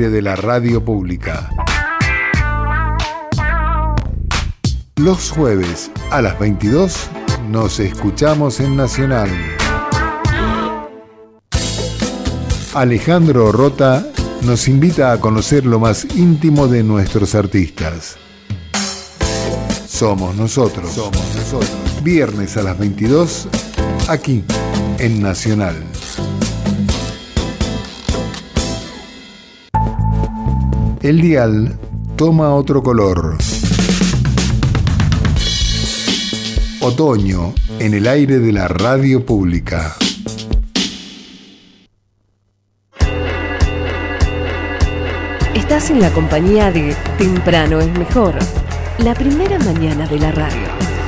aire de la radio pública. Los jueves a las 22 nos escuchamos en Nacional. Alejandro Rota nos invita a conocer lo más íntimo de nuestros artistas. Somos nosotros. Viernes a las 22, aquí en Nacional. El dial toma otro color. Otoño en el aire de la radio pública. Estás en la compañía de Temprano es Mejor, la primera mañana de la radio.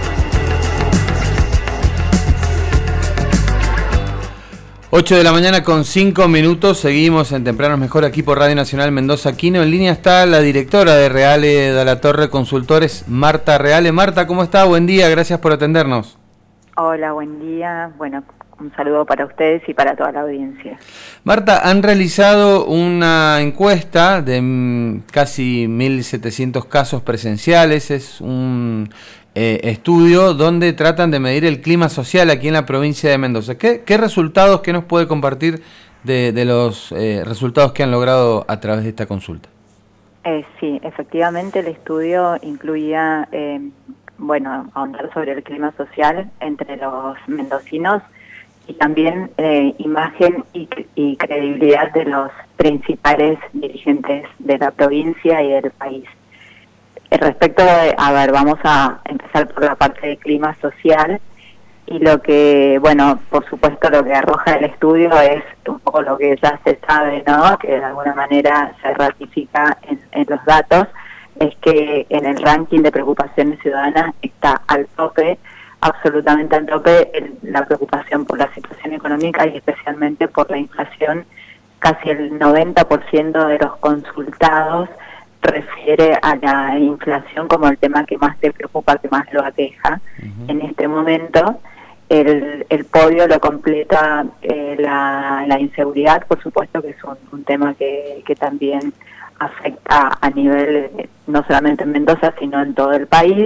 8 de la mañana con 5 minutos, seguimos en Temprano es Mejor aquí por Radio Nacional Mendoza Quino. En línea está la directora de Reale de la Torre Consultores, Marta Reale. Marta, ¿cómo está? Buen día, gracias por atendernos. Hola, buen día. Bueno, un saludo para ustedes y para toda la audiencia. Marta, han realizado una encuesta de casi 1.700 casos presenciales. Es un estudio donde tratan de medir el clima social aquí en la provincia de Mendoza. ¿Qué resultados, qué nos puede compartir de los resultados que han logrado a través de esta consulta? Sí, efectivamente el estudio incluía, ahondar sobre el clima social entre los mendocinos y también imagen y credibilidad de los principales dirigentes de la provincia y del país. Respecto de, vamos a empezar por la parte de clima social y lo que, por supuesto lo que arroja el estudio es un poco lo que ya se sabe, ¿no? Que de alguna manera se ratifica en los datos, es que en el ranking de preocupaciones ciudadanas está al tope, absolutamente al tope, la preocupación por la situación económica y especialmente por la inflación. Casi el 90% de los consultados refiere a la inflación como el tema que más te preocupa, que más lo aqueja. En este momento el podio lo completa la inseguridad, por supuesto que es un tema que también afecta a nivel no solamente en Mendoza sino en todo el país.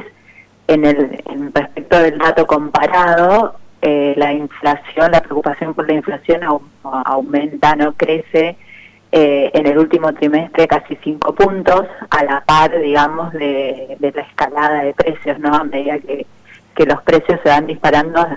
En respecto del dato comparado, la inflación, la preocupación por la inflación aumenta, no crece. En el último trimestre casi 5 puntos, a la par, digamos, de la escalada de precios, ¿no? A medida que los precios se van disparando,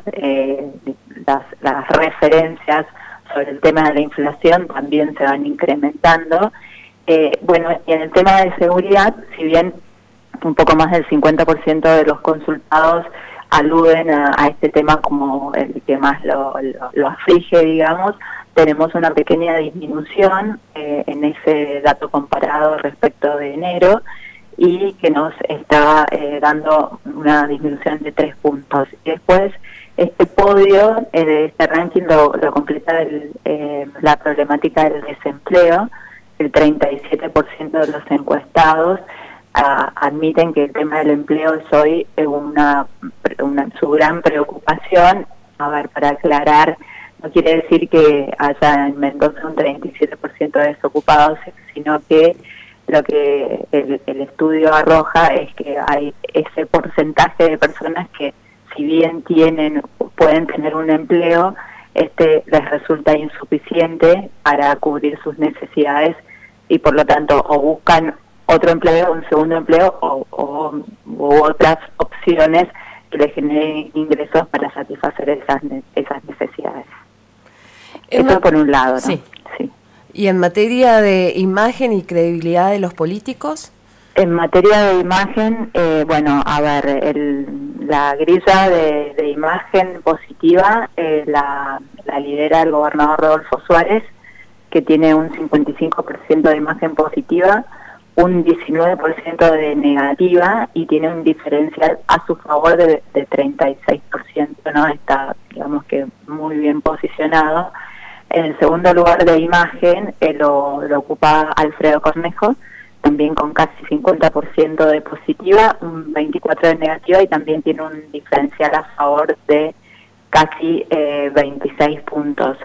las referencias sobre el tema de la inflación también se van incrementando. Y en el tema de seguridad, si bien un poco más del 50% de los consultados aluden a este tema como el que más lo aflige, digamos, tenemos una pequeña disminución en ese dato comparado respecto de enero y que nos está dando una disminución de 3 puntos. Y después, este podio de este ranking lo completa la problemática del desempleo. El 37% de los encuestados admiten que el tema del empleo es hoy su gran preocupación. Para aclarar, no quiere decir que haya en Mendoza un 37% de desocupados, sino que lo que el estudio arroja es que hay ese porcentaje de personas que, si bien pueden tener un empleo, les resulta insuficiente para cubrir sus necesidades y por lo tanto o buscan otro empleo, un segundo empleo u otras opciones que les generen ingresos para satisfacer esas necesidades. Eso por un lado, ¿no? Sí. ¿Y en materia de imagen y credibilidad de los políticos? En materia de imagen, la grilla de imagen positiva la lidera el gobernador Rodolfo Suárez, que tiene un 55% de imagen positiva, un 19% de negativa y tiene un diferencial a su favor de 36%, ¿no? Está, digamos que muy bien posicionado. En el segundo lugar de imagen lo ocupa Alfredo Cornejo, también con casi 50% de positiva, un 24% de negativa y también tiene un diferencial a favor de casi 26 puntos.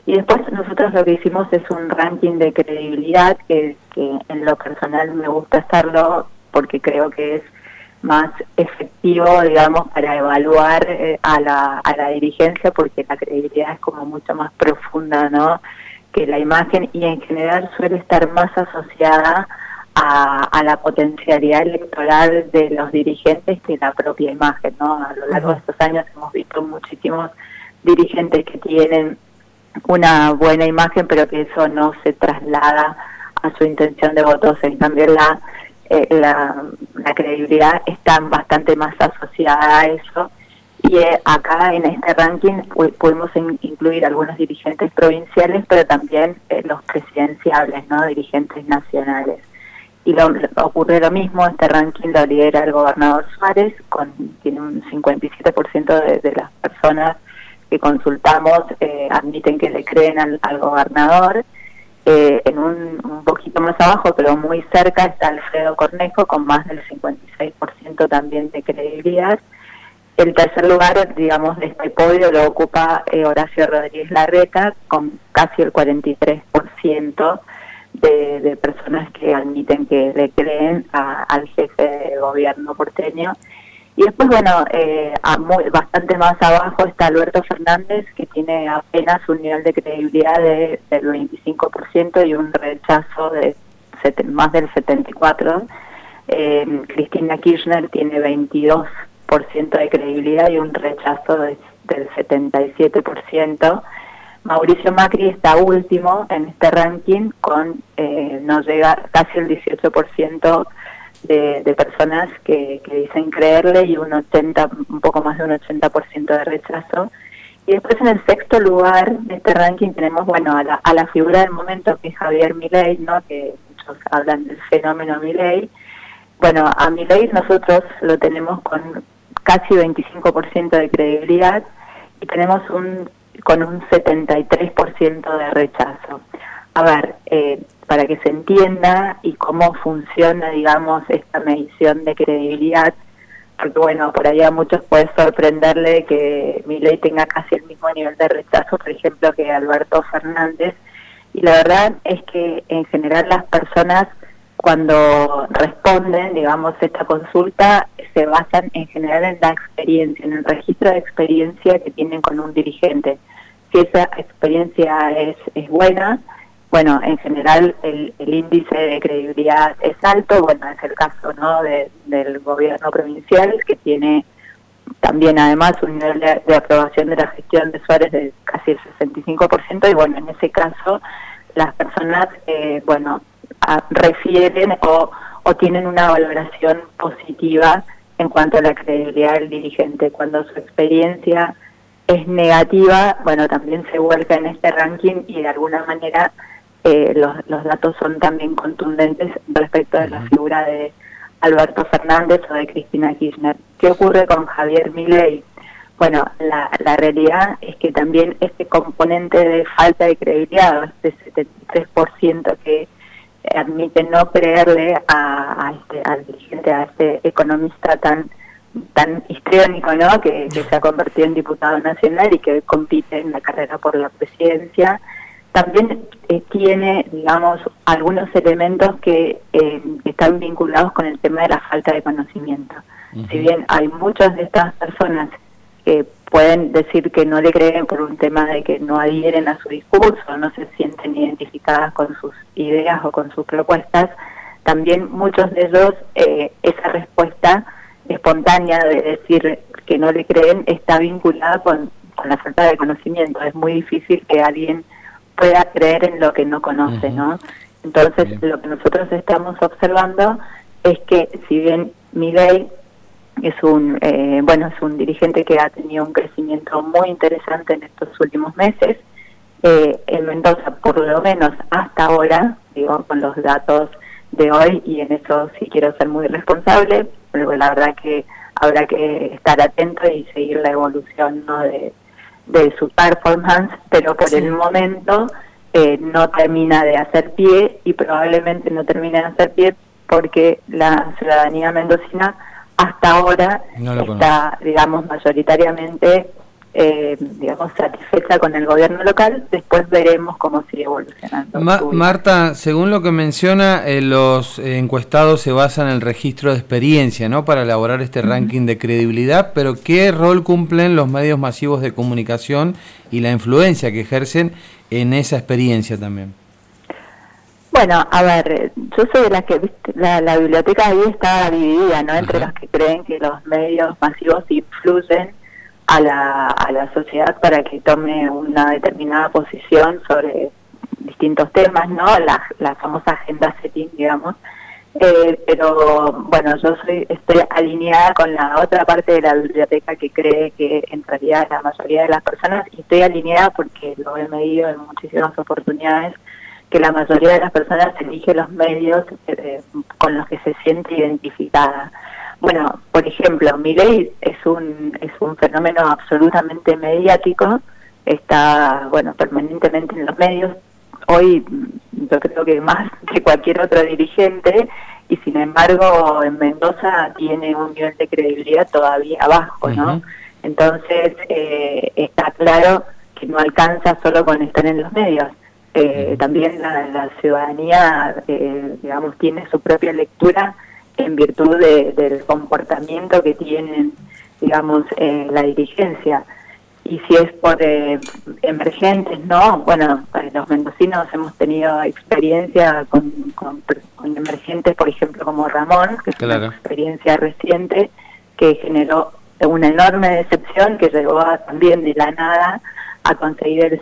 Y después nosotros lo que hicimos es un ranking de credibilidad, que en lo personal me gusta hacerlo porque creo que es más efectivo, digamos, para evaluar a la dirigencia, porque la credibilidad es como mucho más profunda, ¿no?, que la imagen, y en general suele estar más asociada a la potencialidad electoral de los dirigentes que la propia imagen, ¿no? A lo largo de estos años hemos visto muchísimos dirigentes que tienen una buena imagen, pero que eso no se traslada a su intención de votos. En cambio, la credibilidad está bastante más asociada a eso, y acá en este ranking pudimos incluir algunos dirigentes provinciales, pero también los presidenciables, ¿no?, dirigentes nacionales. Y ocurre lo mismo. Este ranking lo lidera el gobernador Suárez, tiene un 57% de las personas que consultamos admiten que le creen al gobernador. En un poquito más abajo, pero muy cerca, está Alfredo Cornejo, con más del 56% también de credibilidad. El tercer lugar, digamos, de este podio lo ocupa Horacio Rodríguez Larreta, con casi el 43% de personas que admiten que le creen al jefe de gobierno porteño. Y después, bueno, bastante más abajo está Alberto Fernández, que tiene apenas un nivel de credibilidad del 25% y un rechazo de más del 74%. Cristina Kirchner tiene 22% de credibilidad y un rechazo del 77%. Mauricio Macri está último en este ranking, no llega casi el 18% de personas que dicen creerle, y un poco más de un 80% de rechazo. Y después, en el sexto lugar de este ranking, tenemos, bueno, a la figura del momento, que es Javier Milei, ¿no?, que muchos hablan del fenómeno Milei. Bueno, a Milei nosotros lo tenemos con casi 25% de credibilidad, y tenemos con un 73% de rechazo. A ver, para que se entienda y cómo funciona, digamos, esta medición de credibilidad, porque, bueno, por ahí a muchos puede sorprenderle que Milei tenga casi el mismo nivel de rechazo, por ejemplo, que Alberto Fernández, y la verdad es que en general las personas, cuando responden, digamos, esta consulta, se basan en general en la experiencia, en el registro de experiencia que tienen con un dirigente. Si esa experiencia es buena, bueno, en general el índice de credibilidad es alto. Bueno, es el caso, ¿no?, del gobierno provincial, que tiene también además un nivel de aprobación de la gestión de Suárez de casi el 65%, y bueno, en ese caso las personas, refieren o tienen una valoración positiva en cuanto a la credibilidad del dirigente. Cuando su experiencia es negativa, bueno, también se vuelca en este ranking, y de alguna manera los datos son también contundentes respecto de la figura de Alberto Fernández o de Cristina Kirchner. ¿Qué ocurre con Javier Milei? Bueno, la realidad es que también este componente de falta de credibilidad, este 73% que admite no creerle al dirigente, a este economista tan histriónico, ¿no?, que se ha convertido en diputado nacional y que compite en la carrera por la presidencia, también tiene, digamos, algunos elementos que están vinculados con el tema de la falta de conocimiento. Si bien hay muchas de estas personas que pueden decir que no le creen por un tema de que no adhieren a su discurso, no se sienten identificadas con sus ideas o con sus propuestas, también muchos de ellos, esa respuesta espontánea de decir que no le creen está vinculada con la falta de conocimiento. Es muy difícil que alguien pueda creer en lo que no conoce, ¿no? Entonces, lo que nosotros estamos observando es que, si bien Milei es un dirigente que ha tenido un crecimiento muy interesante en estos últimos meses, en Mendoza, por lo menos hasta ahora, digo, con los datos de hoy, y en eso sí quiero ser muy responsable, pero la verdad que habrá que estar atento y seguir la evolución, ¿no?, de su performance, pero por el momento no termina de hacer pie, y probablemente no termine de hacer pie porque la ciudadanía mendocina hasta ahora está, digamos, mayoritariamente digamos, satisfecha con el gobierno local. Después veremos cómo sigue evolucionando. Marta, según lo que menciona, los encuestados se basan en el registro de experiencia, ¿no?, para elaborar este ranking de credibilidad, pero ¿qué rol cumplen los medios masivos de comunicación y la influencia que ejercen en esa experiencia también? Bueno, a ver, yo soy de las que, viste, la biblioteca ahí está dividida, ¿no?, entre los que creen que los medios masivos influyen a la sociedad para que tome una determinada posición sobre distintos temas, ¿no?, la famosa agenda setting, digamos. Pero bueno, yo estoy alineada con la otra parte de la biblioteca que cree que en realidad la mayoría de las personas, y estoy alineada porque lo he medido en muchísimas oportunidades, que la mayoría de las personas elige los medios con los que se siente identificada. Bueno, por ejemplo, Milei es un fenómeno absolutamente mediático, está, bueno, permanentemente en los medios. Hoy yo creo que más que cualquier otro dirigente, y sin embargo en Mendoza tiene un nivel de credibilidad todavía bajo, ¿no? Entonces está claro que no alcanza solo con estar en los medios. También la ciudadanía, digamos, tiene su propia lectura en virtud del comportamiento que tienen, digamos, la dirigencia. Y si es por emergentes, ¿no? Bueno, los mendocinos hemos tenido experiencia con emergentes, por ejemplo, como Ramón, que es una experiencia reciente que generó una enorme decepción, que llegó también de la nada a conseguir el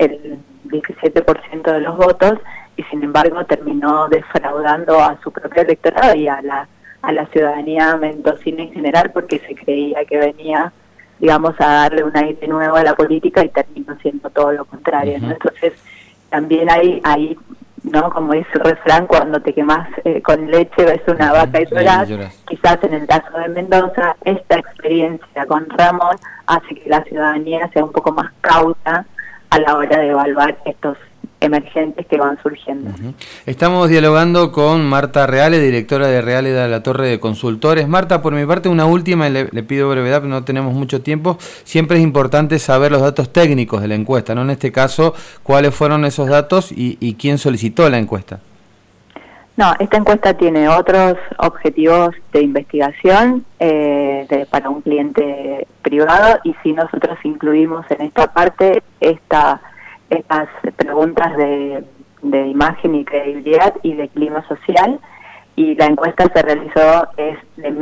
17% de los votos, y sin embargo terminó defraudando a su propio electorado y a la ciudadanía mendocina en general, porque se creía que venía, digamos, a darle un aire nuevo a la política, y terminó siendo todo lo contrario, ¿no? Entonces también hay, ¿no?, como dice el refrán, cuando te quemas con leche ves una vaca y llorás. Quizás en el caso de Mendoza esta experiencia con Ramón hace que la ciudadanía sea un poco más cauta a la hora de evaluar estos emergentes que van surgiendo. Estamos dialogando con Marta Reale, directora de Reale de la Torre de Consultores. Marta, por mi parte una última, y le pido brevedad, no tenemos mucho tiempo. Siempre es importante saber los datos técnicos de la encuesta, ¿no? En este caso, ¿cuáles fueron esos datos y quién solicitó la encuesta? No, esta encuesta tiene otros objetivos de investigación para un cliente privado, y si nosotros incluimos en esta parte estas preguntas de imagen y credibilidad y de clima social, y la encuesta se realizó de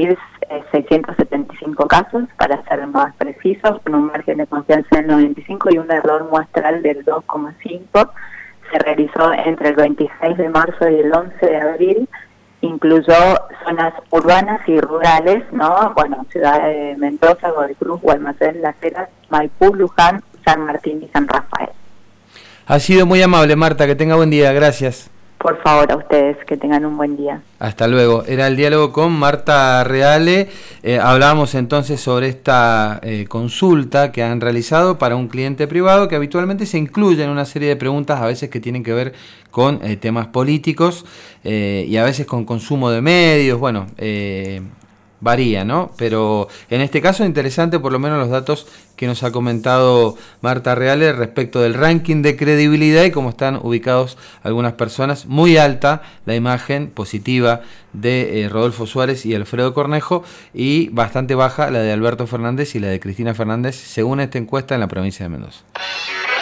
1.675 casos, para ser más precisos, con un margen de confianza del 95 y un error muestral del 2,5. Se realizó entre el 26 de marzo y el 11 de abril, incluyó zonas urbanas y rurales, ¿no? Bueno, Ciudad de Mendoza, Godoy Cruz, Guaymallén, Las Heras, Maipú, Luján, San Martín y San Rafael. Ha sido muy amable, Marta, que tenga buen día, gracias. Por favor, a ustedes, que tengan un buen día. Hasta luego. Era el diálogo con Marta Reale. Hablábamos entonces sobre esta consulta que han realizado para un cliente privado, que habitualmente se incluye en una serie de preguntas, a veces que tienen que ver con temas políticos y a veces con consumo de medios. Bueno, varía, ¿no? Pero en este caso interesante por lo menos los datos que nos ha comentado Marta Reale respecto del ranking de credibilidad y cómo están ubicados algunas personas. Muy alta la imagen positiva de Rodolfo Suárez y Alfredo Cornejo, y bastante baja la de Alberto Fernández y la de Cristina Fernández, según esta encuesta en la provincia de Mendoza.